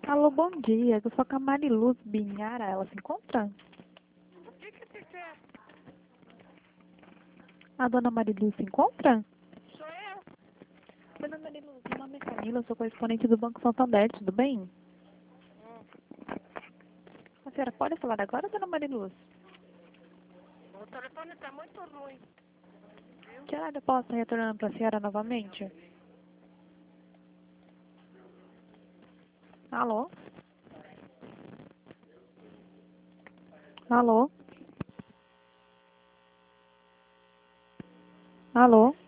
Alô, bom dia. Eu sou a Mariluz Binhara. Ela se encontra? O que você quer? A dona Mariluz se encontra? Sou eu? Dona Mariluz, meu nome é Camila, eu sou correspondente do Banco Santander, tudo bem? A senhora pode falar agora, dona Mariluz? O telefone está muito ruim. Que horário eu posso estar retornando para a senhora novamente? Alô? Alô? Alô?